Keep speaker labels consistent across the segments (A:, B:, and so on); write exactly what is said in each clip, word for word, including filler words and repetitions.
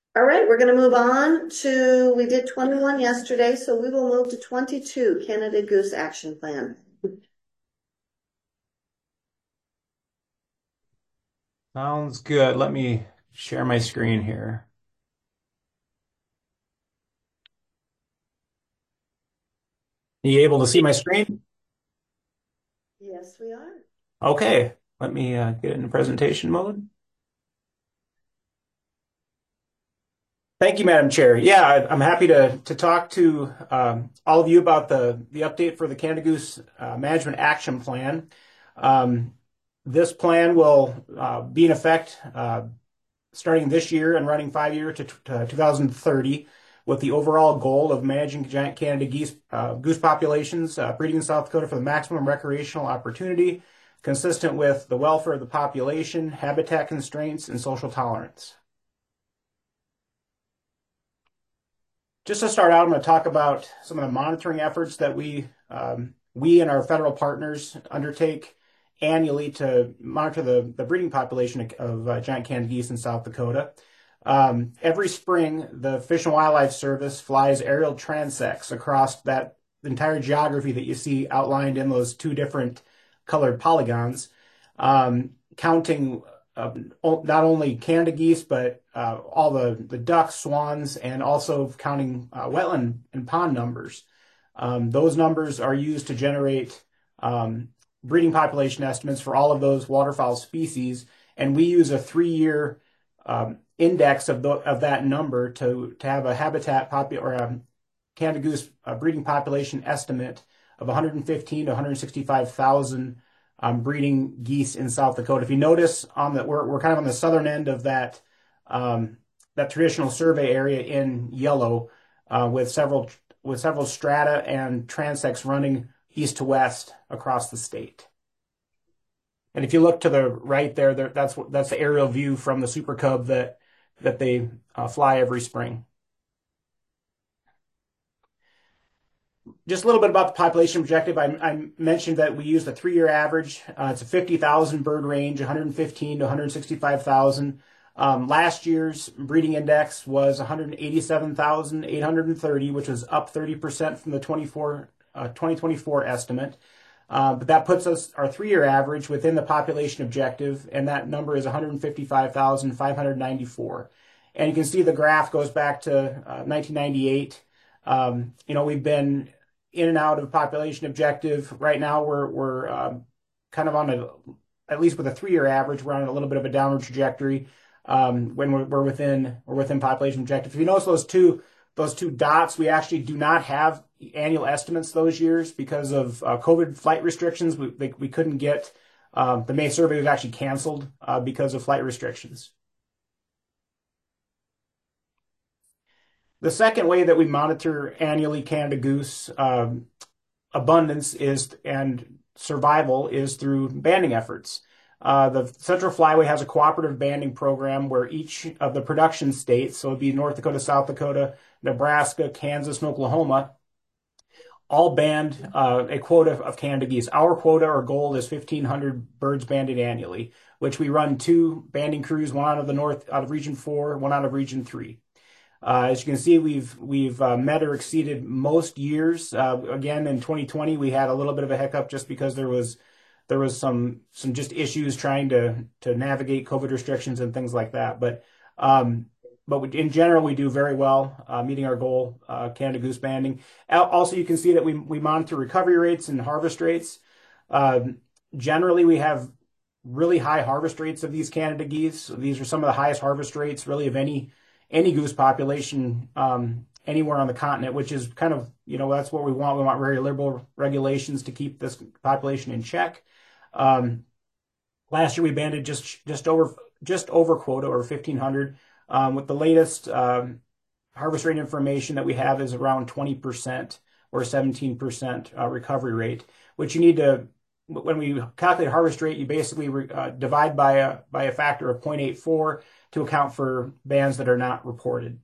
A: All right, we're going to move on to, we did twenty-one yesterday, so we will move to twenty-two, Canada Goose Action Plan.
B: Sounds good. Let me share my screen here. Are you able to see my screen?
A: Yes, we are.
B: Okay, let me uh, get into presentation mode. Thank you, Madam Chair. Yeah, I- I'm happy to to talk to um, all of you about the the update for the Canada Goose uh, Management Action Plan. Um, this plan will uh, be in effect uh, starting this year and running five years to, to two thousand thirty, with the overall goal of managing giant Canada geese uh, goose populations uh, breeding in South Dakota for the maximum recreational opportunity, consistent with the welfare of the population, habitat constraints, and social tolerance. Just to start out, I'm going to talk about some of the monitoring efforts that we um, we and our federal partners undertake annually to monitor the, the breeding population of, of uh, giant Canada geese in South Dakota. Um, every spring, the Fish and Wildlife Service flies aerial transects across that entire geography that you see outlined in those two different colored polygons, um, counting uh, not only Canada geese, but uh, all the, the ducks, swans, and also counting uh, wetland and pond numbers. Um, those numbers are used to generate um, breeding population estimates for all of those waterfowl species, and we use a three-year um, index of, the, of that number to, to have a habitat popu- or a Canada goose uh, breeding population estimate of one hundred fifteen to one hundred sixty-five thousand um, breeding geese in South Dakota. If you notice on the we're we're kind of on the southern end of that um, that traditional survey area in yellow, uh, with several with several strata and transects running east to west across the state. And if you look to the right there, there that's that's the aerial view from the Super Cub that that they uh, fly every spring. Just a little bit about the population objective. I, I mentioned that we used a three-year average. Uh, it's a fifty thousand bird range, one hundred fifteen to one hundred sixty-five thousand. Um, last year's breeding index was one hundred eighty-seven thousand eight hundred thirty, which was up thirty percent from the twenty-four, uh, twenty twenty-four estimate. Uh, but that puts us our three-year average within the population objective, and that number is one hundred fifty-five thousand five hundred ninety-four. And you can see the graph goes back to uh, nineteen ninety-eight. Um, you know, we've been in and out of population objective. Right now, we're we're um, kind of on a, at least with a three-year average, we're on a little bit of a downward trajectory um, when we're, we're within we're within population objective. If you notice those two those two dots, we actually do not have annual estimates those years because of uh, COVID flight restrictions. We they, we couldn't get um, the May survey was actually canceled uh, because of flight restrictions. The second way that we monitor annually Canada goose um, abundance is and survival is through banding efforts. Uh, the Central Flyway has a cooperative banding program where each of the production states, so it'd be North Dakota, South Dakota, Nebraska, Kansas, and Oklahoma, all band uh, a quota of Canada geese. Our quota or goal is fifteen hundred birds banded annually, which we run two banding crews, one out of the north, out of Region Four, one out of Region Three. Uh, as you can see, we've we've uh, met or exceeded most years. Uh, again, in twenty twenty, we had a little bit of a hiccup just because there was there was some some just issues trying to to navigate COVID restrictions and things like that. But um, but we, in general, we do very well, uh, meeting our goal, uh, Canada goose banding. Also, you can see that we we monitor recovery rates and harvest rates. Um, generally, we have really high harvest rates of these Canada geese. These are some of the highest harvest rates, really, of any any goose population um, anywhere on the continent, which is kind of, you know, that's what we want. We want very liberal regulations to keep this population in check. Um, last year we banded just just over just over quota or fifteen hundred. Um, with the latest um, harvest rate information that we have is around twenty percent or seventeen percent uh, recovery rate, which you need to, when we calculate harvest rate, you basically uh, divide by a by a factor of zero point eight four to account for bands that are not reported.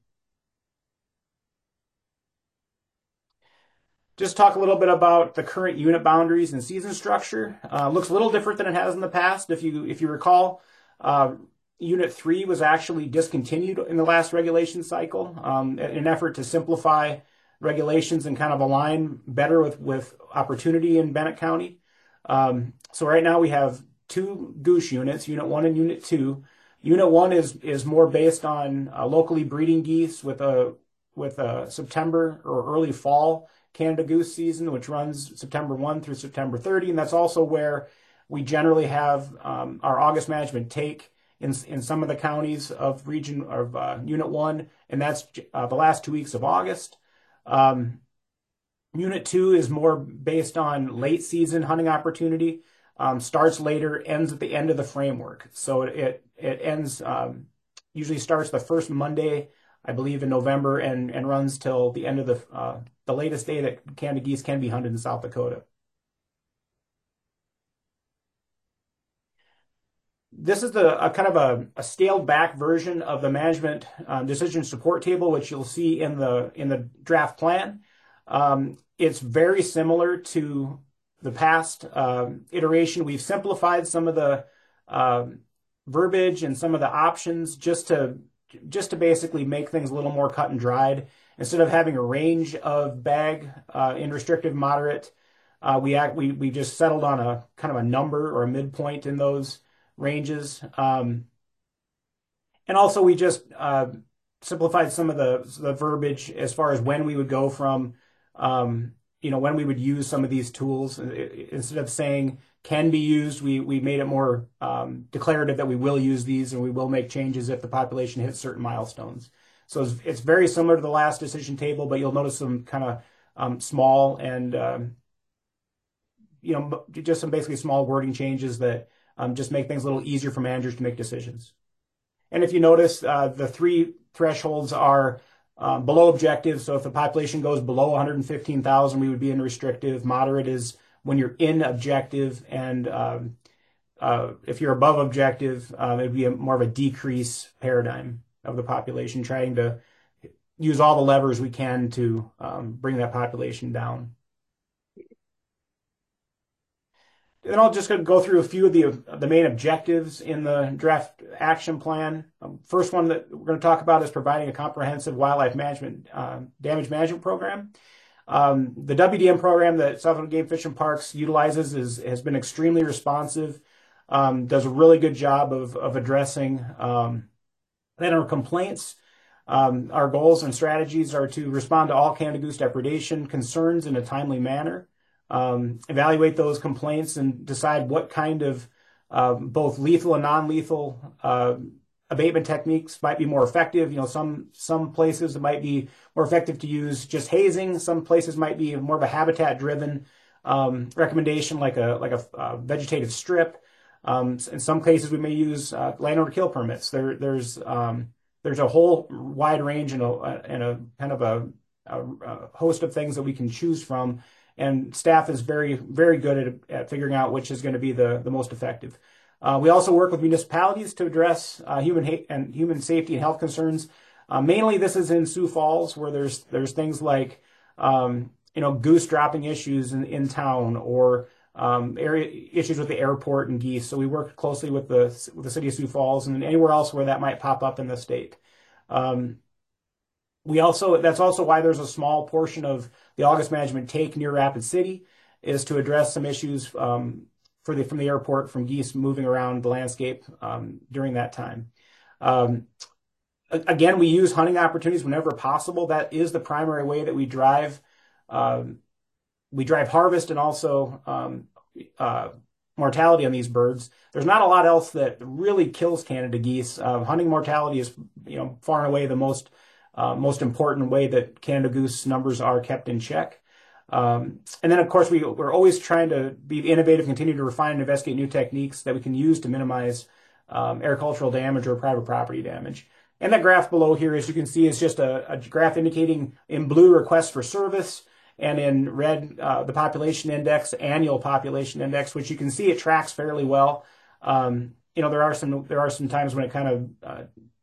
B: Just talk a little bit about the current unit boundaries and season structure. Uh, looks a little different than it has in the past. If you if you recall, uh, Unit three was actually discontinued in the last regulation cycle um, in an effort to simplify regulations and kind of align better with, with opportunity in Bennett County. Um, so right now we have two goose units, Unit one and Unit two. Unit one is is more based on uh, locally breeding geese with a with a September or early fall Canada goose season, which runs September first through September thirtieth, and that's also where we generally have um, our August management take in in some of the counties of region of uh, Unit one, and that's uh, the last two weeks of August. Um, Unit two is more based on late season hunting opportunity. Um, starts later, ends at the end of the framework. So it it, it ends um, usually starts the first Monday, I believe, in November, and and runs till the end of the uh, the latest day that Canada geese can be hunted in South Dakota. This is the a kind of a, a scaled back version of the management um, decision support table, which you'll see in the in the draft plan. Um, it's very similar to the past um, iteration. We've simplified some of the um, verbiage and some of the options just to just to basically make things a little more cut and dried. Instead of having a range of bag uh, in restrictive, moderate, uh, we act we we just settled on a kind of a number or a midpoint in those ranges. Um, and also we just uh, simplified some of the, the verbiage as far as when we would go from, um, you know, when we would use some of these tools. Instead of saying can be used, we, we made it more um, declarative that we will use these and we will make changes if the population hits certain milestones. So it's, it's very similar to the last decision table, but you'll notice some kind of um, small and, um, you know, just some basically small wording changes that um, just make things a little easier for managers to make decisions. And if you notice, uh, the three thresholds are uh, below objective. So if the population goes below one hundred fifteen thousand, we would be in restrictive. Moderate is when you're in objective. And um, uh, if you're above objective, uh, it would be a, more of a decrease paradigm of the population, trying to use all the levers we can to um, bring that population down. Then I'll just go through a few of the the main objectives in the draft action plan. Um, first one that we're going to talk about is providing a comprehensive wildlife management uh, damage management program. Um, the W D M program that Southern Game Fish and Parks utilizes is has been extremely responsive. Um, does a really good job of of addressing um, landowner complaints. Um, our goals and strategies are to respond to all Canada goose depredation concerns in a timely manner. Um, evaluate those complaints and decide what kind of uh, both lethal and non-lethal uh, abatement techniques might be more effective. You know, some some places it might be more effective to use just hazing. Some places might be more of a habitat-driven um, recommendation, like a like a, a vegetative strip. Um, in some cases, we may use uh, landowner kill permits. There there's um, there's a whole wide range and a and a kind of a, a, a host of things that we can choose from. And staff is very, very good at, at figuring out which is going to be the, the most effective. Uh, we also work with municipalities to address uh, human hate and human safety and health concerns. Uh, mainly, this is in Sioux Falls, where there's there's things like um, you know goose dropping issues in, in town, or um, area issues with the airport and geese. So we work closely with the with the city of Sioux Falls and anywhere else where that might pop up in the state. Um, We also, that's also why there's a small portion of the August management take near Rapid City, is to address some issues um, for the from the airport, from geese moving around the landscape um, during that time. Um, again, we use hunting opportunities whenever possible. That is the primary way that we drive um, we drive harvest and also um, uh, mortality on these birds. There's not a lot else that really kills Canada geese. Uh, hunting mortality is, you know, far and away the most Uh, most important way that Canada goose numbers are kept in check. Um, and then, of course, we, we're always trying to be innovative, continue to refine and investigate new techniques that we can use to minimize um, agricultural damage or private property damage. And that graph below here, as you can see, is just a, a graph indicating in blue requests for service, and in red uh, the population index, annual population index, which you can see it tracks fairly well. Um, you know, there are some there are some times when it kind of uh,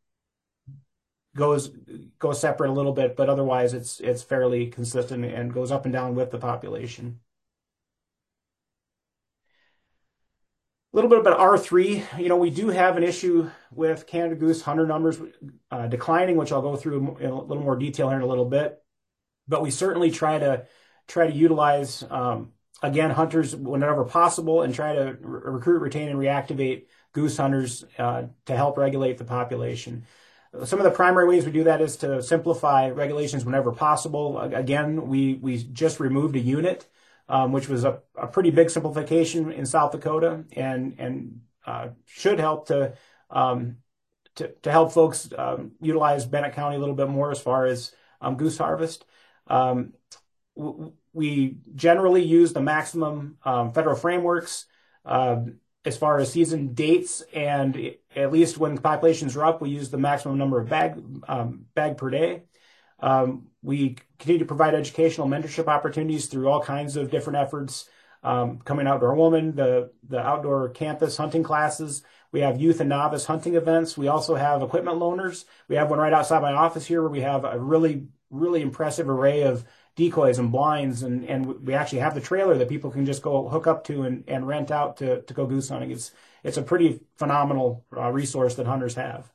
B: goes goes separate a little bit, but otherwise it's it's fairly consistent and goes up and down with the population. A little bit about R three. You know, we do have an issue with Canada goose hunter numbers uh, declining, which I'll go through in a little more detail here in a little bit. But we certainly try to try to utilize um, again hunters whenever possible, and try to re recruit, retain, and reactivate goose hunters uh, to help regulate the population. Some of the primary ways we do that is to simplify regulations whenever possible. Again, we we just removed a unit, um, which was a, a pretty big simplification in South Dakota, and and uh, should help to, um, to to help folks um, utilize Bennett County a little bit more as far as um, goose harvest. Um, we generally use the maximum um, federal frameworks uh, as far as season dates, and at least when populations are up, we use the maximum number of bag um, bag per day. Um, we continue to provide educational mentorship opportunities through all kinds of different efforts, um, coming outdoor woman, the the outdoor campus hunting classes. We have youth and novice hunting events. We also have equipment loaners. We have one right outside my office here where we have a really, really impressive array of decoys and blinds, and, and we actually have the trailer that people can just go hook up to and, and rent out to, to go goose hunting. It's, it's a pretty phenomenal uh, resource that hunters have.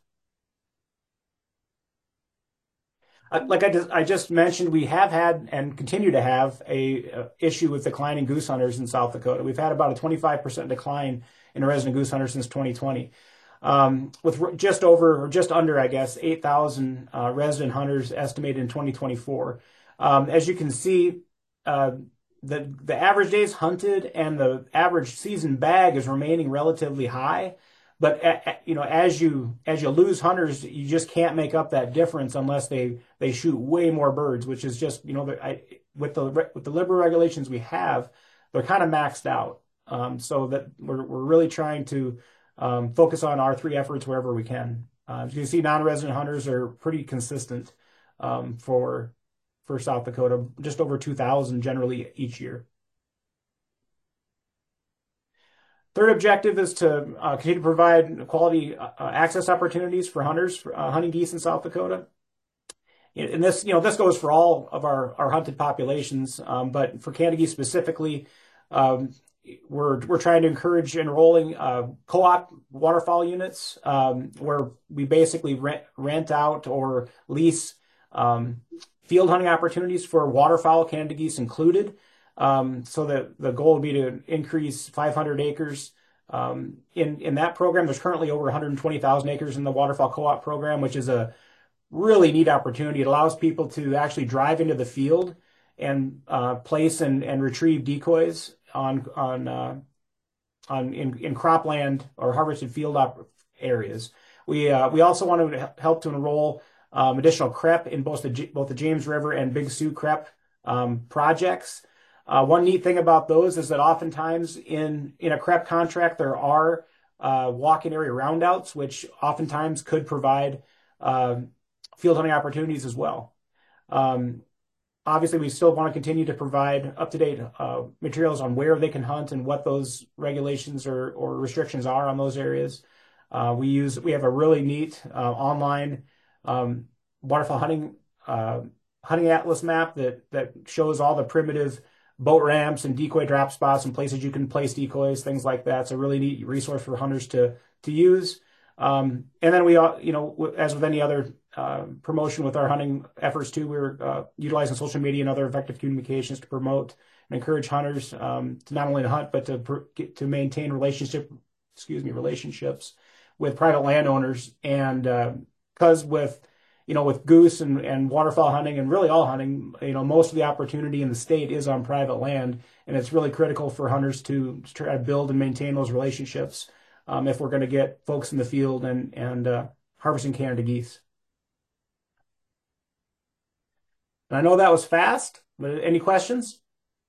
B: Uh, like I just, I just mentioned, we have had and continue to have a, a issue with declining goose hunters in South Dakota. We've had about a twenty-five percent decline in resident goose hunters since twenty twenty. Um, with just over, or just under, I guess, eight thousand uh, resident hunters estimated in twenty twenty-four. Um, as you can see, uh, the the average days hunted and the average season bag is remaining relatively high. But a, a, you know, as you as you lose hunters, you just can't make up that difference unless they they shoot way more birds, which is just, you know, the, I, with the with the liberal regulations we have, they're kind of maxed out. Um, so that we're we're really trying to um, focus on R three efforts wherever we can. Uh, as you can see, non-resident hunters are pretty consistent um, for for South Dakota, just over two thousand generally each year. Third objective is to uh, continue to provide quality uh, access opportunities for hunters uh, hunting geese in South Dakota. And this, you know, this goes for all of our, our hunted populations, um, but for Canada geese specifically, um, we're we're trying to encourage enrolling uh, co-op waterfowl units, um, where we basically rent rent out or lease um, field hunting opportunities for waterfowl, Canada geese included. Um, so that the goal would be to increase five hundred acres um, in in that program. There's currently over one hundred twenty thousand acres in the waterfowl co-op program, which is a really neat opportunity. It allows people to actually drive into the field and uh, place and, and retrieve decoys on on uh, on in, in cropland or harvested field op areas. We uh, we also want to help to enroll um, additional C R E P in both the both the James River and Big Sioux C R E P um, projects. Uh, one neat thing about those is that oftentimes in in a C R E P contract there are uh, walk-in area roundouts, which oftentimes could provide uh, field hunting opportunities as well. Um, obviously, we still want to continue to provide up-to-date uh, materials on where they can hunt and what those regulations or, or restrictions are on those areas. Uh, we use we have a really neat uh, online um, waterfowl hunting uh, hunting atlas map that that shows all the primitive boat ramps and decoy drop spots and places you can place decoys, things like that. It's a really neat resource for hunters to to use. Um, and then we, you know, as with any other uh, promotion with our hunting efforts too, we're uh, utilizing social media and other effective communications to promote and encourage hunters um, to not only to hunt but to to maintain relationship, excuse me, relationships with private landowners. And because uh, with you know, with goose and, and waterfowl hunting and really all hunting, you know, most of the opportunity in the state is on private land, and it's really critical for hunters to, to try to build and maintain those relationships um, if we're going to get folks in the field and and uh, harvesting Canada geese. And I know that was fast, but any questions?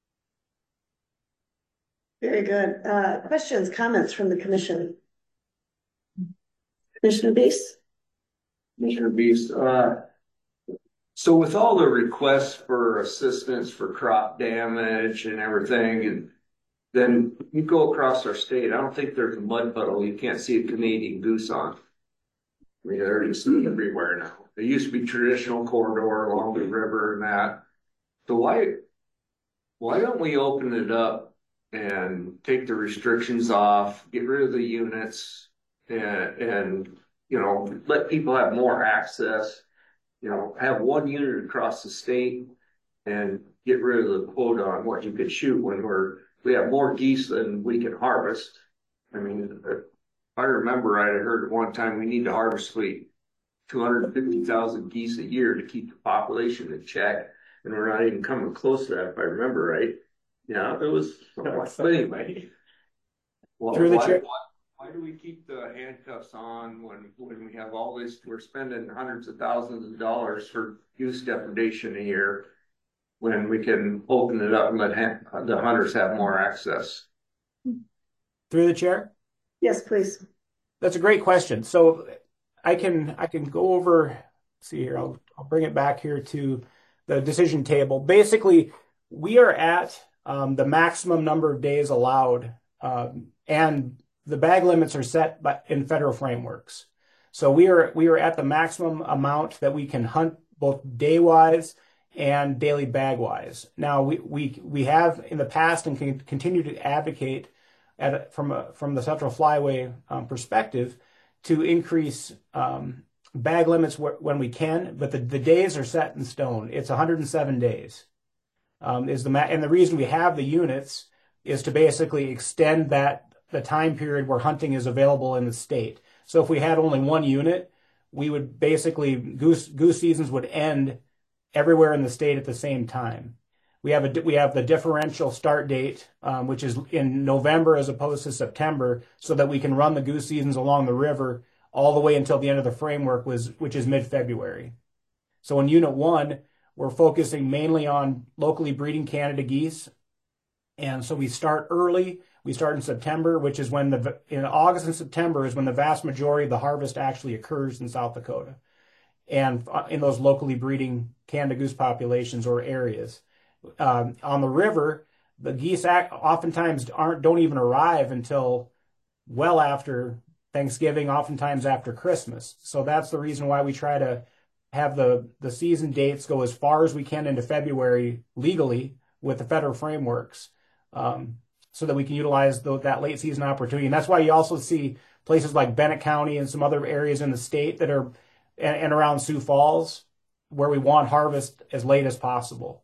A: Very good. Uh, questions, comments from the commission? Commissioner Beast?
C: Commissioner Beast, uh, so with all the requests for assistance for crop damage and everything, and then you go across our state, I don't think there's a mud puddle you can't see a Canadian goose on. I mean, they're just everywhere now. There used to be traditional corridor along the river and that. So why, why don't we open it up and take the restrictions off, get rid of the units, and, and, you know, let people have more access, you know, have one unit across the state and get rid of the quota on what you could shoot when we're, we have more geese than we can harvest. I mean, if I remember right, I heard at one time we need to harvest fleet two hundred fifty thousand geese a year to keep the population in check. And we're not even coming close to that, if I remember right. Yeah, it was, but anyway. Well,
B: Through the
C: why,
B: chair.
C: why, why do we keep the handcuffs on when, when we have all this, we're spending hundreds of thousands of dollars for goose depredation a year when we can open it up and let the hunters have more access?
B: Through the chair.
A: Yes, please.
B: That's a great question. So I can I can go over. Let's see here. I'll I'll bring it back here to the decision table. Basically, we are at um, the maximum number of days allowed, um, and the bag limits are set by, in federal frameworks. So we are we are at the maximum amount that we can hunt both day wise and daily bag wise. Now we we we have in the past and can continue to advocate at from a, from the Central Flyway um, perspective to increase um, bag limits wh- when we can, but the, the days are set in stone. It's one hundred seven days. Um, is the ma- and the reason we have the units is to basically extend that the time period where hunting is available in the state. So if we had only one unit, we would basically goose goose seasons would end everywhere in the state at the same time. We have a we have the differential start date, um, which is in November as opposed to September, so that we can run the goose seasons along the river all the way until the end of the framework, was which is mid-February. So in Unit One, we're focusing mainly on locally breeding Canada geese, and so we start early. We start in September, which is when the in August and September is when the vast majority of the harvest actually occurs in South Dakota, and in those locally breeding Canada goose populations or areas. Um, on the river, the geese act, oftentimes aren't don't even arrive until well after Thanksgiving, oftentimes after Christmas. So that's the reason why we try to have the, the season dates go as far as we can into February legally with the federal frameworks, um, so that we can utilize the, that late season opportunity. And that's why you also see places like Bennett County and some other areas in the state that are and, and around Sioux Falls where we want harvest as late as possible.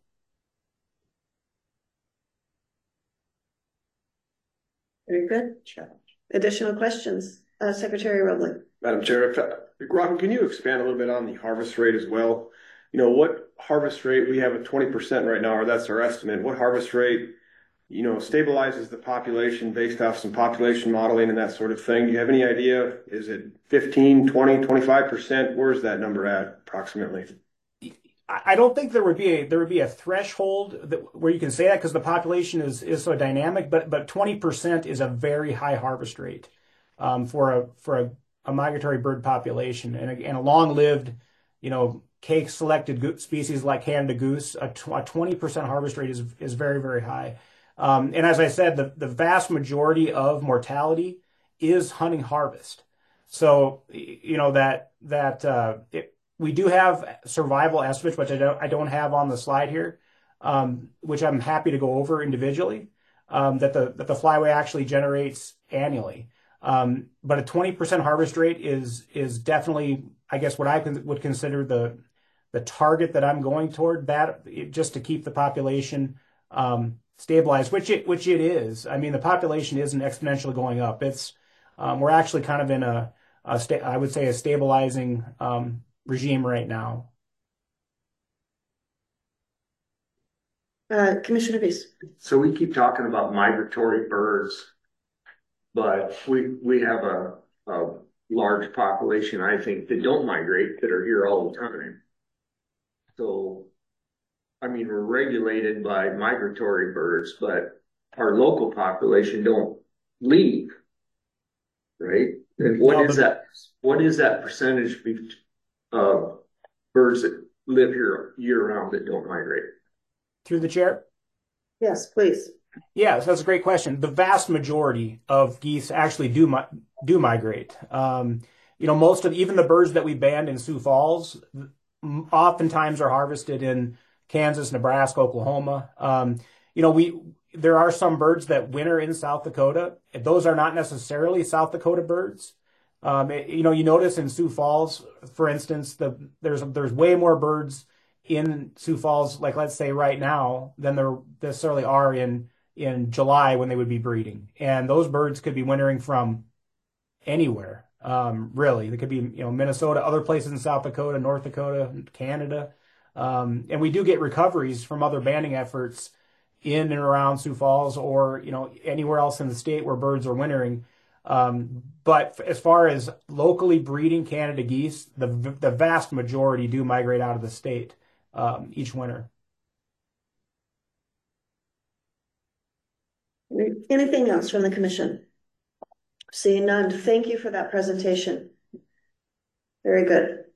A: Very good. Additional questions? Uh, Secretary Robley.
D: Madam Chair, if, uh, Robin, can you expand a little bit on the harvest rate as well? You know, what harvest rate, we have a twenty percent right now, or that's our estimate. What harvest rate, you know, stabilizes the population based off some population modeling and that sort of thing? Do you have any idea? Is it fifteen, twenty, twenty-five percent? Where's that number at approximately?
B: I don't think there would be a there would be a threshold that, where you can say that, because the population is is so dynamic. But but twenty percent is a very high harvest rate um, for a for a, a migratory bird population, and a, and a long-lived, you know, cake selected go- species like Canada goose. A twenty percent harvest rate is is very very high. Um, and as I said, the the vast majority of mortality is hunting harvest. So you know that that uh, it, we do have survival estimates, which I don't, I don't have on the slide here, um, which I'm happy to go over individually, um, that the that the flyway actually generates annually. Um, but a twenty percent harvest rate is is definitely, I guess, what I can, would consider the the target that I'm going toward, that just to keep the population um, stabilized, which it which it is. I mean, the population isn't exponentially going up. It's um, we're actually kind of in a, a sta- I would say a stabilizing um, regime right now.
A: Uh, Commissioner Beast.
C: So we keep talking about migratory birds, but we we have a, a large population, I think, that don't migrate, that are here all the time. So, I mean, we're regulated by migratory birds, but our local population don't leave, right? And what
B: No,
C: is
B: but-
C: that? What is that percentage of birds that live here year round that don't migrate?
B: Through the chair?
A: Yes, please.
B: Yeah, so that's a great question. The vast majority of geese actually do mi- do migrate. Um, you know, most of even the birds that we banned in Sioux Falls oftentimes are harvested in Kansas, Nebraska, Oklahoma. Um, you know, we there are some birds that winter in South Dakota. Those are not necessarily South Dakota birds. Um, it- you know, you notice in Sioux Falls, for instance, the there's there's way more birds in Sioux Falls, like let's say right now, than there necessarily are in in July when they would be breeding. And those birds could be wintering from anywhere, um, really. They could be, you know, Minnesota, other places in South Dakota, North Dakota, Canada. Um, and we do get recoveries from other banding efforts in and around Sioux Falls or, you know, anywhere else in the state where birds are wintering. Um, but as far as locally breeding Canada geese, the the vast majority do migrate out of the state um, each winter.
A: Anything else from the commission? Seeing none, thank you for that presentation. Very good.